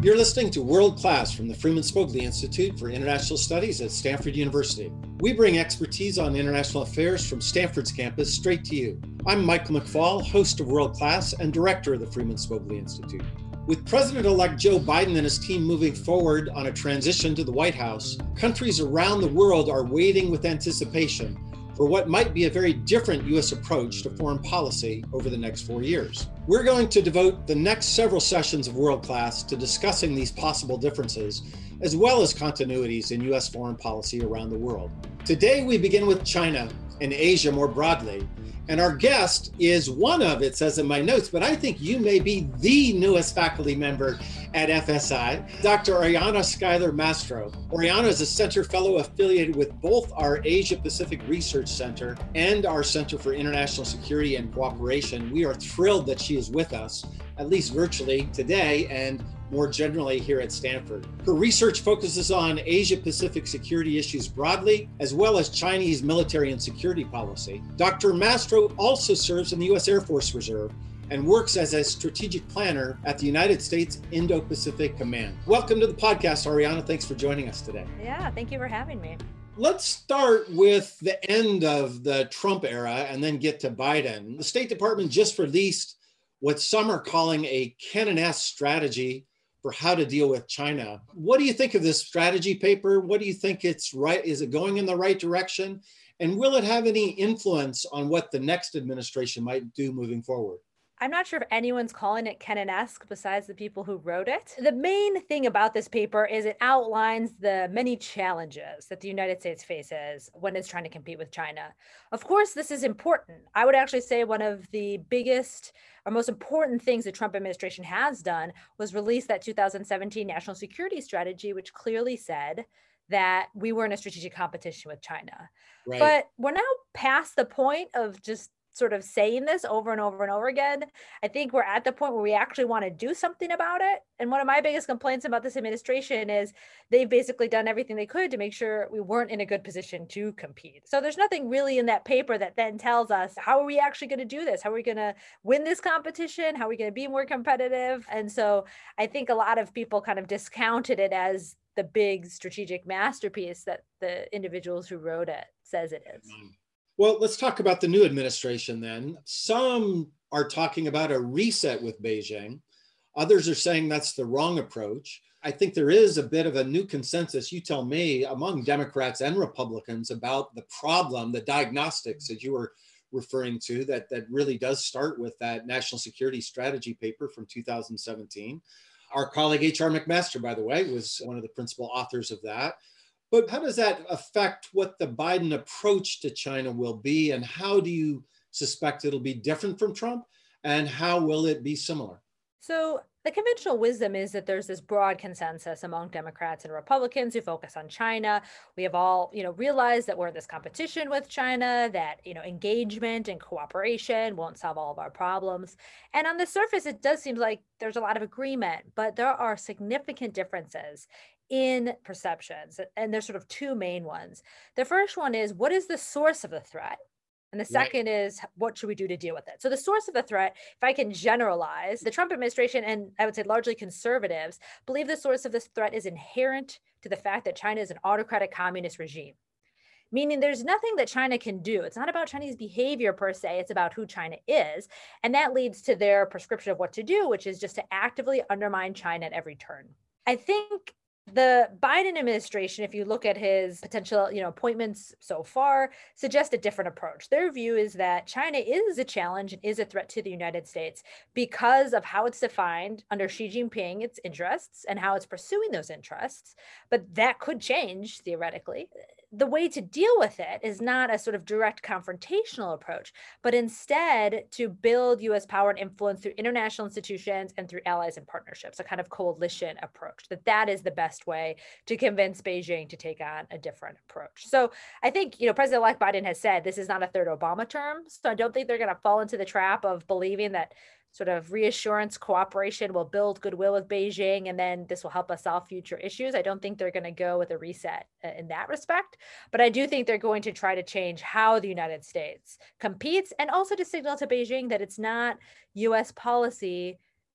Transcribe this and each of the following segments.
You're listening to World Class from the Freeman Spogli Institute for International Studies at Stanford University. We bring expertise on international affairs from Stanford's campus straight to you. I'm Michael McFaul, host of World Class and director of the Freeman Spogli Institute. With President-elect Joe Biden and his team moving forward on a transition to the White House, countries around the world are waiting with anticipation for what might be a very different U.S. approach to foreign policy over the next 4 years. We're going to devote the next several sessions of World Class to discussing these possible differences, as well as continuities in U.S. foreign policy around the world. Today, we begin with China and Asia more broadly. And our guest is one of, it says in my notes, but I think you may be the newest faculty member at FSI, Dr. Oriana Schuyler Mastro. Oriana is a center fellow affiliated with both our Asia Pacific Research Center and our Center for International Security and Cooperation. We are thrilled that she is with us, at least virtually today, and more generally here at Stanford. Her research focuses on Asia-Pacific security issues broadly, as well as Chinese military and security policy. Dr. Mastro also serves in the U.S. Air Force Reserve and works as a strategic planner at the United States Indo-Pacific Command. Welcome to the podcast, Oriana. Thanks for joining us today. Yeah, thank you for having me. Let's start with the end of the Trump era and then get to Biden. The State Department just released what some are calling a Cannon-esque strategy for how to deal with China. What do you think of this strategy paper? What do you think it's right? Is it going in the right direction? And will it have any influence on what the next administration might do moving forward? I'm not sure if anyone's calling it Cannon-esque besides the people who wrote it. The main thing about this paper is it outlines the many challenges that the United States faces when it's trying to compete with China. Of course, this is important. I would actually say one of the biggest or most important things the Trump administration has done was release that 2017 national security strategy, which clearly said that we were in a strategic competition with China. Right. But we're now past the point of just sort of saying this over and over and over again. I think we're at the point where we actually want to do something about it. And one of my biggest complaints about this administration is they've basically done everything they could to make sure we weren't in a good position to compete. So there's nothing really in that paper that then tells us, how are we actually going to do this? How are we going to win this competition? How are we going to be more competitive? And so I think a lot of people kind of discounted it as the big strategic masterpiece that the individuals who wrote it says it is. Well, let's talk about the new administration then. Some are talking about a reset with Beijing. Others are saying that's the wrong approach. I think there is a bit of a new consensus, you tell me, among Democrats and Republicans about the problem, the diagnostics that you were referring to, that really does start with that national security strategy paper from 2017. Our colleague H.R. McMaster, by the way, was one of the principal authors of that. But how does that affect what the Biden approach to China will be? And how do you suspect it'll be different from Trump? And how will it be similar? So the conventional wisdom is that there's this broad consensus among Democrats and Republicans who focus on China. We have all, realized that we're in this competition with China, that, engagement and cooperation won't solve all of our problems. And on the surface, it does seem like there's a lot of agreement, but there are significant differences in perceptions. And there's sort of two main ones. The first one is, what is the source of the threat? And the second is, what should we do to deal with it? So the source of the threat, if I can generalize, the Trump administration, and I would say largely conservatives, believe the source of this threat is inherent to the fact that China is an autocratic communist regime. Meaning there's nothing that China can do. It's not about Chinese behavior per se, it's about who China is. And that leads to their prescription of what to do, which is just to actively undermine China at every turn. I think the Biden administration, if you look at his potential, appointments so far, suggest a different approach. Their view is that China is a challenge and is a threat to the United States because of how it's defined under Xi Jinping, its interests, and how it's pursuing those interests. But that could change theoretically. The way to deal with it is not a sort of direct confrontational approach, but instead to build U.S. power and influence through international institutions and through allies and partnerships, a kind of coalition approach, that is the best way to convince Beijing to take on a different approach. So I think, President-elect Biden has said this is not a third Obama term. So I don't think they're going to fall into the trap of believing that sort of reassurance, cooperation will build goodwill with Beijing, and then this will help us solve future issues. I don't think they're going to go with a reset in that respect, but I do think they're going to try to change how the United States competes, and also to signal to Beijing that it's not U.S. policy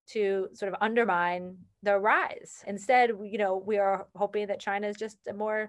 to sort of undermine the rise. Instead, we are hoping that China is just a more,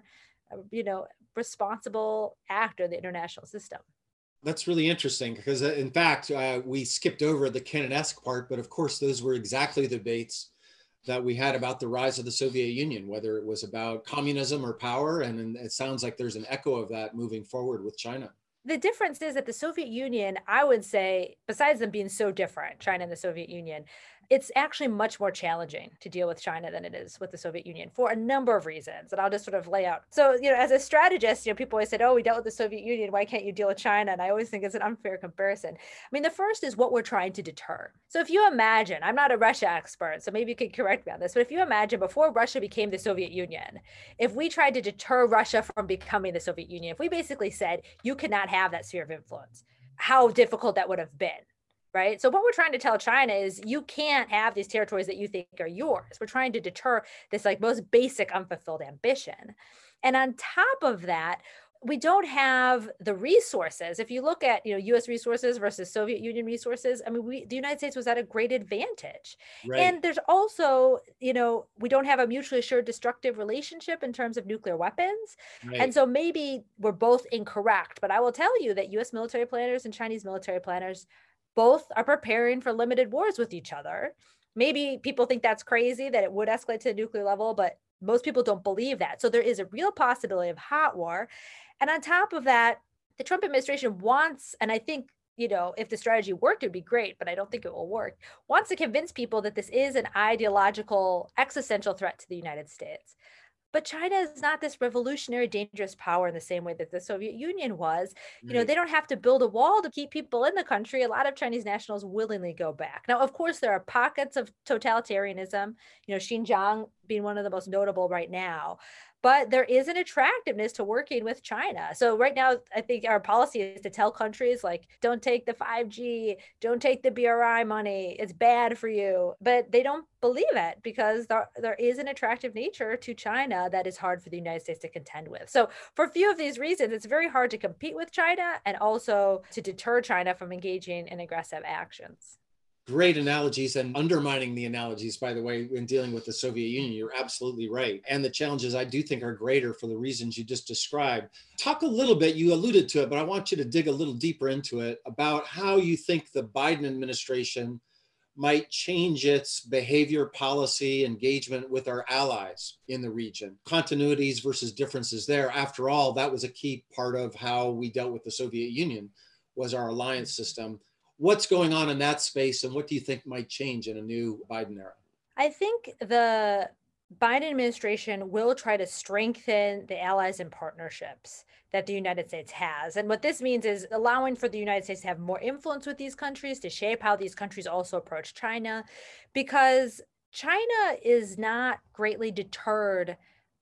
responsible actor in the international system. That's really interesting because, in fact, we skipped over the Kennedy-esque part, but of course, those were exactly the debates that we had about the rise of the Soviet Union, whether it was about communism or power. And it sounds like there's an echo of that moving forward with China. The difference is that the Soviet Union, I would say, besides them being so different, China and the Soviet Union, it's actually much more challenging to deal with China than it is with the Soviet Union for a number of reasons. And I'll just sort of lay out. So, as a strategist, people always said, oh, we dealt with the Soviet Union. Why can't you deal with China? And I always think it's an unfair comparison. I mean, the first is what we're trying to deter. So if you imagine, I'm not a Russia expert, so maybe you could correct me on this, but if you imagine before Russia became the Soviet Union, if we tried to deter Russia from becoming the Soviet Union, if we basically said, you cannot have that sphere of influence, how difficult that would have been. Right. So what we're trying to tell China is you can't have these territories that you think are yours. We're trying to deter this most basic unfulfilled ambition. And on top of that, we don't have the resources. If you look at, U.S. resources versus Soviet Union resources, I mean, the United States was at a great advantage. Right. And there's also, we don't have a mutually assured destructive relationship in terms of nuclear weapons. Right. And so maybe we're both incorrect. But I will tell you that U.S. military planners and Chinese military planners both are preparing for limited wars with each other. Maybe people think that's crazy, that it would escalate to the nuclear level, but most people don't believe that. So there is a real possibility of hot war. And on top of that, the Trump administration wants, and I think, if the strategy worked, it would be great, but I don't think it will work, wants to convince people that this is an ideological, existential threat to the United States. But China is not this revolutionary, dangerous power in the same way that the Soviet Union was. Right. They don't have to build a wall to keep people in the country. A lot of Chinese nationals willingly go back. Now, of course, there are pockets of totalitarianism, Xinjiang being one of the most notable right now. But there is an attractiveness to working with China. So right now, I think our policy is to tell countries don't take the 5G, don't take the BRI money, it's bad for you. But they don't believe it because there is an attractive nature to China that is hard for the United States to contend with. So for a few of these reasons, it's very hard to compete with China and also to deter China from engaging in aggressive actions. Great analogies, and undermining the analogies, by the way, in dealing with the Soviet Union. You're absolutely right. And the challenges, I do think, are greater for the reasons you just described. Talk a little bit, you alluded to it, but I want you to dig a little deeper into it about how you think the Biden administration might change its behavior, policy, engagement with our allies in the region. Continuities versus differences there. After all, that was a key part of how we dealt with the Soviet Union, was our alliance system. What's going on in that space, and what do you think might change in a new Biden era? I think the Biden administration will try to strengthen the allies and partnerships that the United States has. And what this means is allowing for the United States to have more influence with these countries, to shape how these countries also approach China, because China is not greatly deterred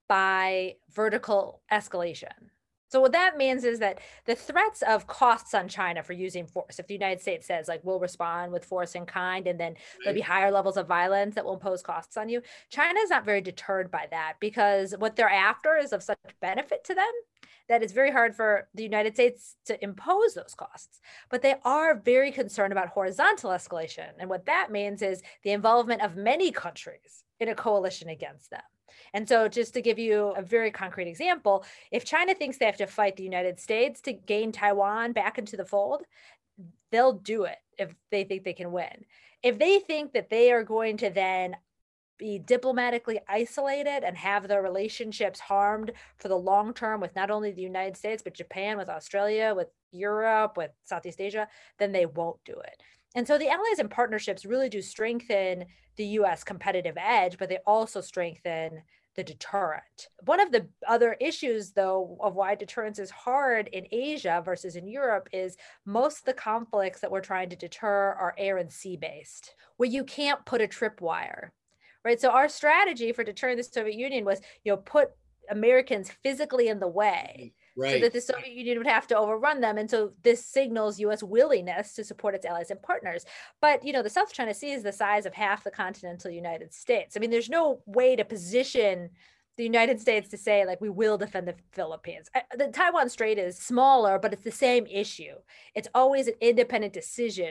by vertical escalation. So what that means is that the threats of costs on China for using force, if the United States says we'll respond with force in kind, and then there'll be higher levels of violence that will impose costs on you, China is not very deterred by that, because what they're after is of such benefit to them that it's very hard for the United States to impose those costs. But they are very concerned about horizontal escalation. And what that means is the involvement of many countries in a coalition against them. And so just to give you a very concrete example, if China thinks they have to fight the United States to gain Taiwan back into the fold, they'll do it if they think they can win. If they think that they are going to then be diplomatically isolated and have their relationships harmed for the long term with not only the United States, but Japan, with Australia, with Europe, with Southeast Asia, then they won't do it. And so the allies and partnerships really do strengthen the U.S. competitive edge, but they also strengthen the deterrent. One of the other issues, though, of why deterrence is hard in Asia versus in Europe is most of the conflicts that we're trying to deter are air and sea based, where you can't put a tripwire, right? So our strategy for deterring the Soviet Union was, put Americans physically in the way. Right. So that the Soviet Union would have to overrun them. And so this signals U.S. willingness to support its allies and partners. But, the South China Sea is the size of half the continental United States. I mean, there's no way to position the United States to say, we will defend the Philippines. The Taiwan Strait is smaller, but it's the same issue. It's always an independent decision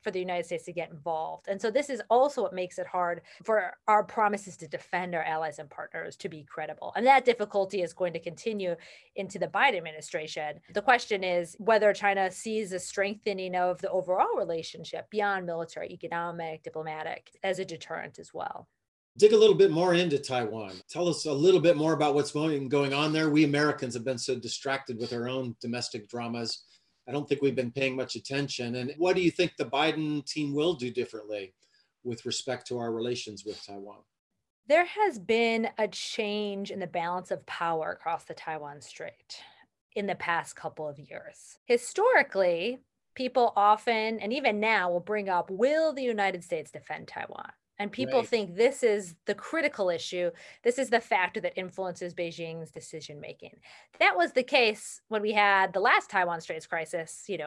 for the United States to get involved. And so this is also what makes it hard for our promises to defend our allies and partners to be credible. And that difficulty is going to continue into the Biden administration. The question is whether China sees a strengthening of the overall relationship beyond military, economic, diplomatic as a deterrent as well. Dig a little bit more into Taiwan. Tell us a little bit more about what's going on there. We Americans have been so distracted with our own domestic dramas. I don't think we've been paying much attention. And what do you think the Biden team will do differently with respect to our relations with Taiwan? There has been a change in the balance of power across the Taiwan Strait in the past couple of years. Historically, people often, and even now, will bring up, will the United States defend Taiwan? And people Right. think this is the critical issue. This is the factor that influences Beijing's decision making. That was the case when we had the last Taiwan Straits crisis, in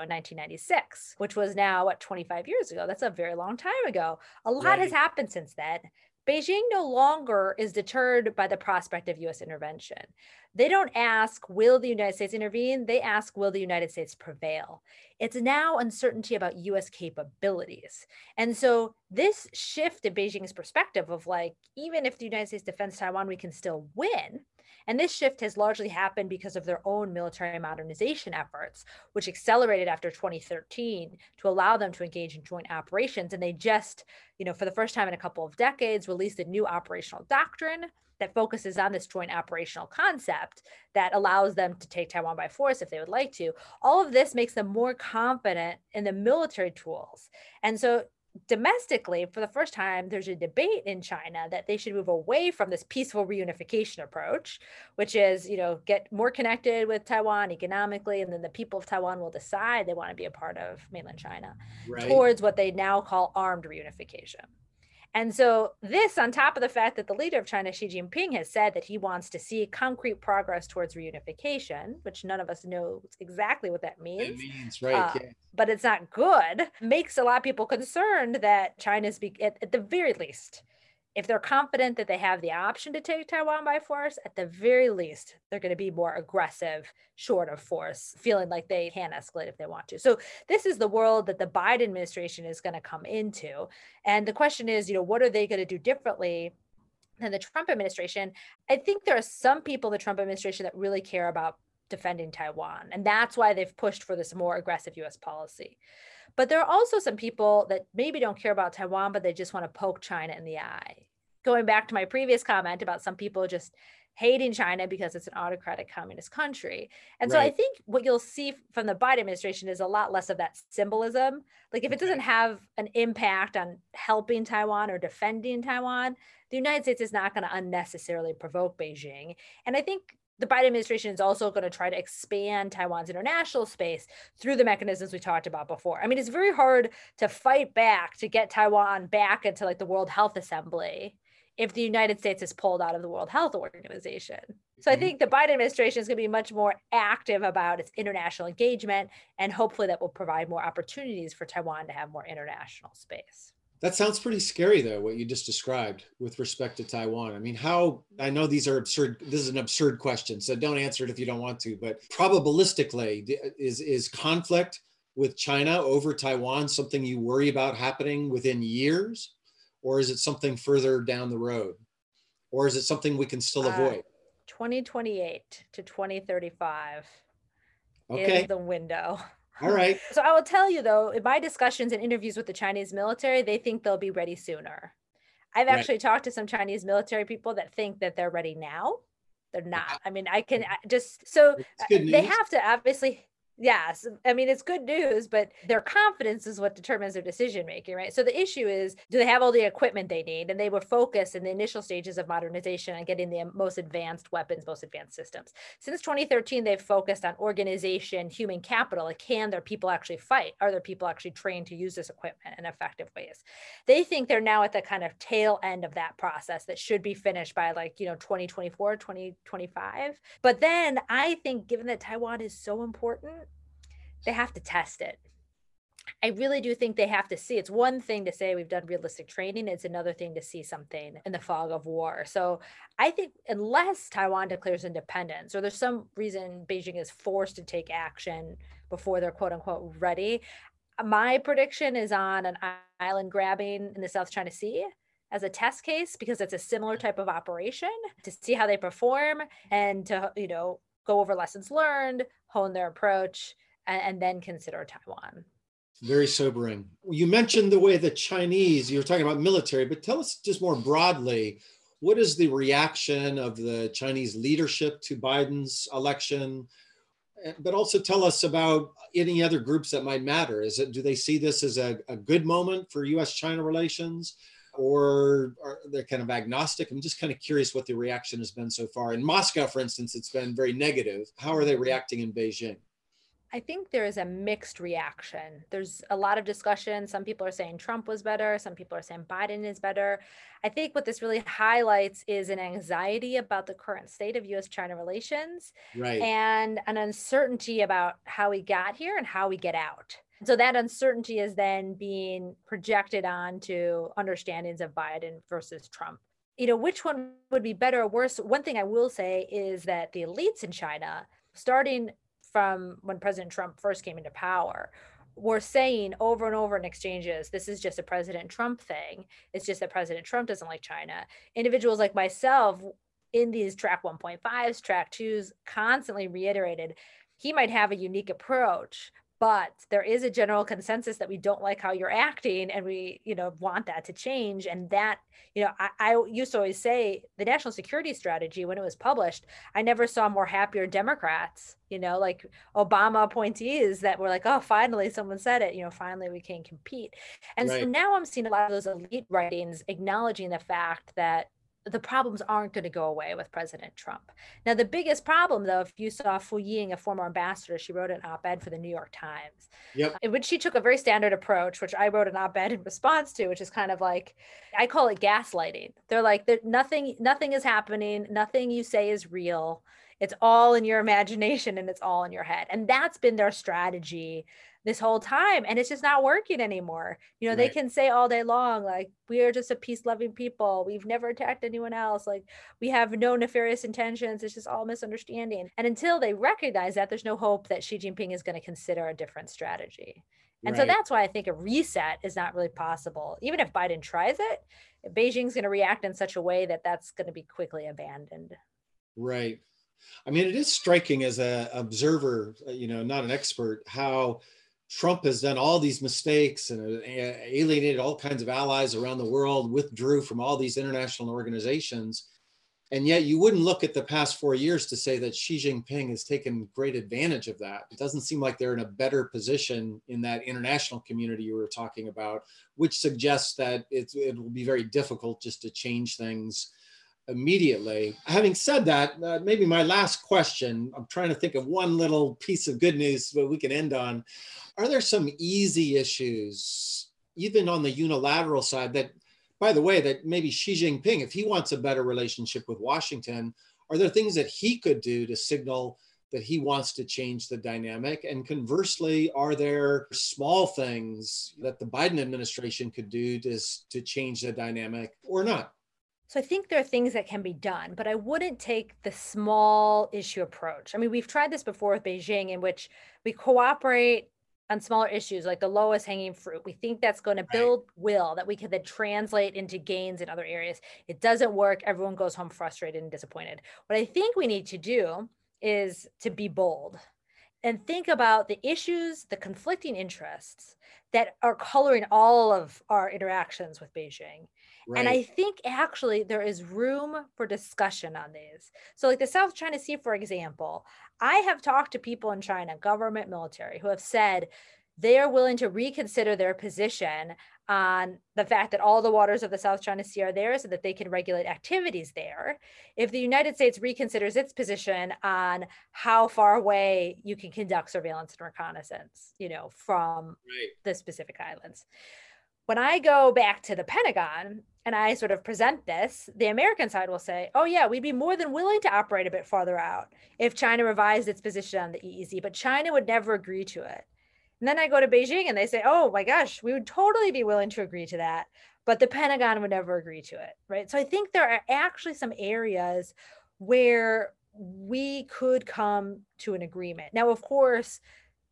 1996, which was now, 25 years ago? That's a very long time ago. A lot has Right. happened since then. Beijing no longer is deterred by the prospect of US intervention. They don't ask, will the United States intervene? They ask, will the United States prevail? It's now uncertainty about US capabilities. And so this shift in Beijing's perspective of even if the United States defends Taiwan, we can still win. And this shift has largely happened because of their own military modernization efforts, which accelerated after 2013 to allow them to engage in joint operations. And they just, for the first time in a couple of decades, released a new operational doctrine that focuses on this joint operational concept that allows them to take Taiwan by force if they would like to. All of this makes them more confident in the military tools. And so domestically, for the first time, there's a debate in China that they should move away from this peaceful reunification approach, which is, get more connected with Taiwan economically, and then the people of Taiwan will decide they want to be a part of mainland China, Right. towards what they now call armed reunification. And so this, on top of the fact that the leader of China, Xi Jinping, has said that he wants to see concrete progress towards reunification, which none of us know exactly what that It means, means, right. uh, Yeah. but it's not good, makes a lot of people concerned that China's, at the very least, if they're confident that they have the option to take Taiwan by force, at the very least, they're going to be more aggressive, short of force, feeling like they can escalate if they want to. So this is the world that the Biden administration is going to come into. And the question is, what are they going to do differently than the Trump administration? I think there are some people in the Trump administration that really care about defending Taiwan. And that's why they've pushed for this more aggressive US policy. But there are also some people that maybe don't care about Taiwan, but they just want to poke China in the eye. Going back to my previous comment about some people just hating China because it's an autocratic communist country. And so I Right. think what you'll see from the Biden administration is a lot less of that symbolism. Like if it doesn't Okay. have an impact on helping Taiwan or defending Taiwan, the United States is not going to unnecessarily provoke Beijing. And I think the Biden administration is also going to try to expand Taiwan's international space through the mechanisms we talked about before. I mean, it's very hard to fight back to get Taiwan back into the World Health Assembly if the United States is pulled out of the World Health Organization. So I Mhm. think the Biden administration is going to be much more active about its international engagement, and hopefully that will provide more opportunities for Taiwan to have more international space. That sounds pretty scary, though, what you just described with respect to Taiwan. I mean, I know these are absurd. This is an absurd question, so don't answer it if you don't want to. But probabilistically, is conflict with China over Taiwan something you worry about happening within years? Or is it something further down the road? Or is it something we can still Uh, avoid? 2028 to 2035 is Okay. the window. All right. So I will tell you though, in my discussions and interviews with the Chinese military, they think they'll be ready sooner. I've Right. actually talked to some Chinese military people that think that they're ready now. They're not. I mean, just so It's good they news. have to obviously. Yes, I mean it's good news, but their confidence is what determines their decision making, right? So the issue is, do they have all the equipment they need? And they were focused in the initial stages of modernization on getting the most advanced weapons, most advanced systems. Since 2013, they've focused on organization, human capital. Like, can their people actually fight? Are their people actually trained to use this equipment in effective ways? They think they're now at the kind of tail end of that process that should be finished by 2024, 2025. But then I think given that Taiwan is so important, they have to test it. I really do think they have to see. It's one thing to say we've done realistic training. It's another thing to see something in the fog of war. So I think unless Taiwan declares independence or there's some reason Beijing is forced to take action before they're quote unquote ready, My prediction is on an island grabbing in the South China Sea as a test case because it's a similar type of operation to see how they perform and to, go over lessons learned, hone their approach, and then consider Taiwan. Very sobering. You mentioned the way the Chinese, you were talking about military, but tell us just more broadly, what is the reaction of the Chinese leadership to Biden's election? But also tell us about any other groups that might matter. Do they see this as a good moment for US-China relations, or are they kind of agnostic? I'm just kind of curious what the reaction has been so far. In Moscow, for instance, it's been very negative. How are they reacting in Beijing? I think there is a mixed reaction. There's a lot of discussion. Some people are saying Trump was better. Some people are saying Biden is better. I think what this really highlights is an anxiety about the current state of US China relations Right. and an uncertainty about how we got here and how we get out. So that uncertainty is then being projected onto understandings of Biden versus Trump. Which one would be better or worse? One thing I will say is that the elites in China, starting from when President Trump first came into power, were saying over and over in exchanges, this is just a President Trump thing. It's just that President Trump doesn't like China. Individuals like myself in these track 1.5s, track 2s, constantly reiterated he might have a unique approach, but there is a general consensus that we don't like how you're acting and we, want that to change. And that, I used to always say the national security strategy, when it was published, I never saw more happier Democrats, like Obama appointees that were like, oh, finally someone said it, finally we can compete. And so Right. now I'm seeing a lot of those elite writings acknowledging the fact that the problems aren't going to go away with President Trump. Now, the biggest problem, though, if you saw Fu Ying, a former ambassador, she wrote an op-ed for the New York Times, Yep. in which she took a very standard approach, which I wrote an op-ed in response to, which is kind of like, I call it gaslighting. They're like, nothing is happening. Nothing you say is real. It's all in your imagination and it's all in your head. And that's been their strategy this whole time. And it's just not working anymore. They Right. can say all day long, like, we are just a peace loving people. We've never attacked anyone else. Like, we have no nefarious intentions. It's just all misunderstanding. And until they recognize that, there's no hope that Xi Jinping is going to consider a different strategy. And so Right. that's why I think a reset is not really possible. Even if Biden tries it, Beijing's going to react in such a way that that's going to be quickly abandoned. Right. I mean, it is striking as an observer, not an expert, how Trump has done all these mistakes and alienated all kinds of allies around the world, withdrew from all these international organizations. And yet you wouldn't look at the past 4 years to say that Xi Jinping has taken great advantage of that. It doesn't seem like they're in a better position in that international community you were talking about, which suggests that it will be very difficult just to change things immediately. Having said that, maybe my last question, I'm trying to think of one little piece of good news that we can end on. Are there some easy issues, even on the unilateral side, that, by the way, that maybe Xi Jinping, if he wants a better relationship with Washington, are there things that he could do to signal that he wants to change the dynamic? And conversely, are there small things that the Biden administration could do to change the dynamic or not? So I think there are things that can be done, but I wouldn't take the small issue approach. I mean, we've tried this before with Beijing, in which we cooperate on smaller issues like the lowest hanging fruit. We think that's going to Right. build will that we can then translate into gains in other areas. It doesn't work. Everyone goes home frustrated and disappointed. What I think we need to do is to be bold and think about the issues, the conflicting interests that are coloring all of our interactions with Beijing. And Right. I think actually there is room for discussion on these. So, like the South China Sea, for example, I have talked to people in China, government, military, who have said they are willing to reconsider their position on the fact that all the waters of the South China Sea are theirs so that they can regulate activities there. If the United States reconsiders its position on how far away you can conduct surveillance and reconnaissance, from Right. the specific islands. When I go back to the Pentagon and I sort of present this, the American side will say, oh, yeah, we'd be more than willing to operate a bit farther out if China revised its position on the EEZ, but China would never agree to it. And then I go to Beijing and they say, oh my gosh, we would totally be willing to agree to that, but the Pentagon would never agree to it, right? So I think there are actually some areas where we could come to an agreement. Now, of course,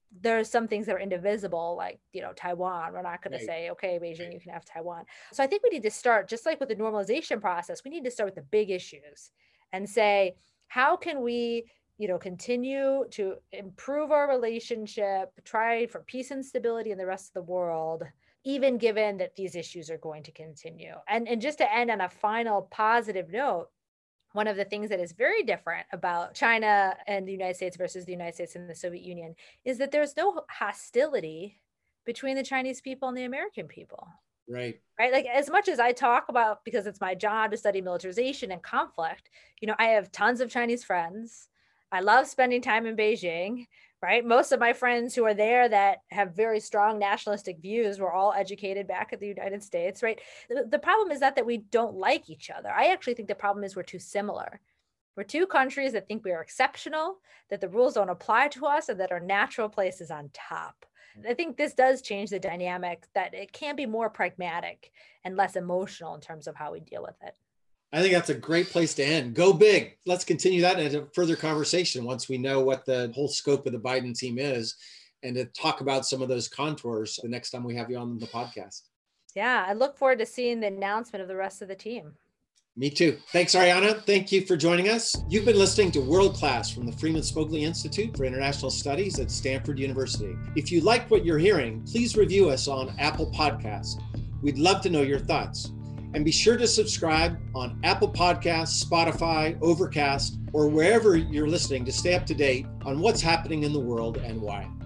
There are some things that are indivisible, like, Taiwan. We're not going to Right. say, okay, Beijing, you can have Taiwan. So I think we need to start, just like with the normalization process, we need to start with the big issues and say, how can we, continue to improve our relationship, try for peace and stability in the rest of the world, even given that these issues are going to continue. And just to end on a final positive note, one of the things that is very different about China and the United States versus the United States and the Soviet Union is that there's no hostility between the Chinese people and the American people, Right. right? Like, as much as I talk about, because it's my job to study militarization and conflict, I have tons of Chinese friends. I love spending time in Beijing, right? Most of my friends who are there that have very strong nationalistic views were all educated back in the United States, right? The problem is not that we don't like each other. I actually think the problem is we're too similar. We're two countries that think we are exceptional, that the rules don't apply to us, and that our natural place is on top. I think this does change the dynamic, that it can be more pragmatic and less emotional in terms of how we deal with it. I think that's a great place to end. Go big. Let's continue that in a further conversation once we know what the whole scope of the Biden team is, and to talk about some of those contours the next time we have you on the podcast. Yeah, I look forward to seeing the announcement of the rest of the team. Me too. Thanks, Ariana. Thank you for joining us. You've been listening to World Class from the Freeman Spogli Institute for International Studies at Stanford University. If you like what you're hearing, please review us on Apple Podcasts. We'd love to know your thoughts. And be sure to subscribe on Apple Podcasts, Spotify, Overcast, or wherever you're listening to stay up to date on what's happening in the world and why.